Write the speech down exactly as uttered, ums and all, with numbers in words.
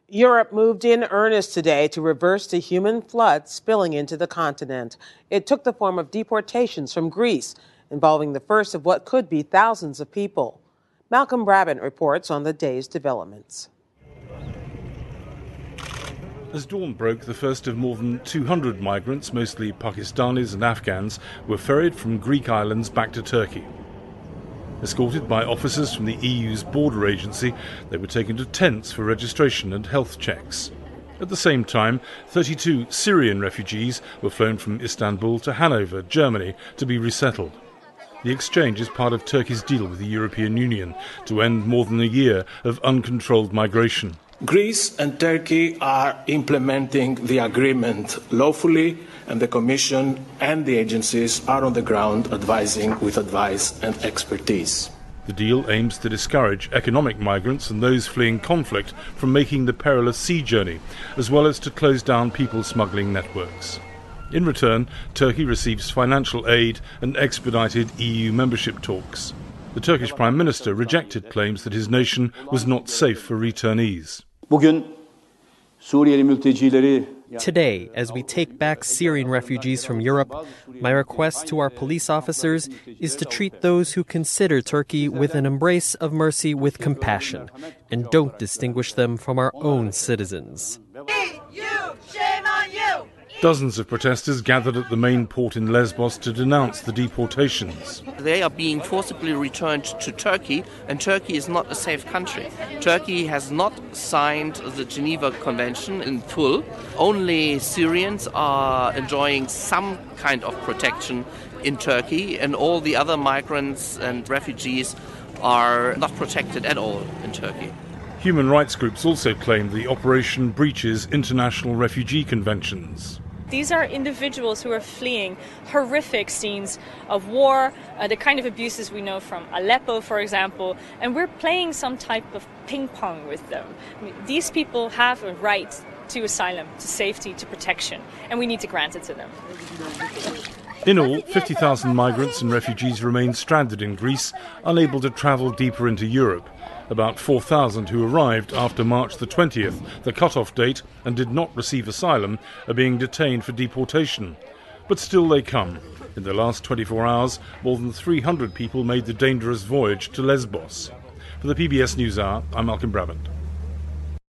Europe moved in earnest today to reverse the human flood spilling into the continent. It took the form of deportations from Greece, involving the first of what could be thousands of people. Malcolm Brabant reports on the day's developments. As dawn broke, the first of more than two hundred migrants, mostly Pakistanis and Afghans, were ferried from Greek islands back to Turkey. Escorted by officers from the E U's border agency, they were taken to tents for registration and health checks. At the same time, thirty-two Syrian refugees were flown from Istanbul to Hanover, Germany, to be resettled. The exchange is part of Turkey's deal with the European Union to end more than a year of uncontrolled migration. Greece and Turkey are implementing the agreement lawfully, and the Commission and the agencies are on the ground advising with advice and expertise. The deal aims to discourage economic migrants and those fleeing conflict from making the perilous sea journey, as well as to close down people smuggling networks. In return, Turkey receives financial aid and expedited E U membership talks. The Turkish Prime Minister rejected claims that his nation was not safe for returnees. Today, as we take back Syrian refugees from Europe, my request to our police officers is to treat those who consider Turkey with an embrace of mercy with compassion, and don't distinguish them from our own citizens. E U, shame on you! Dozens of protesters gathered at the main port in Lesbos to denounce the deportations. They are being forcibly returned to Turkey, and Turkey is not a safe country. Turkey has not signed the Geneva Convention in full. Only Syrians are enjoying some kind of protection in Turkey, and all the other migrants and refugees are not protected at all in Turkey. Human rights groups also claim the operation breaches international refugee conventions. These are individuals who are fleeing horrific scenes of war, uh, the kind of abuses we know from Aleppo, for example, and we're playing some type of ping pong with them. I mean, these people have a right to asylum, to safety, to protection, and we need to grant it to them. In all, fifty thousand migrants and refugees remain stranded in Greece, unable to travel deeper into Europe. About four thousand who arrived after March the twentieth, the cut-off date, and did not receive asylum, are being detained for deportation. But still they come. In the last twenty-four hours, more than three hundred people made the dangerous voyage to Lesbos. For the P B S NewsHour, I'm Malcolm Brabant.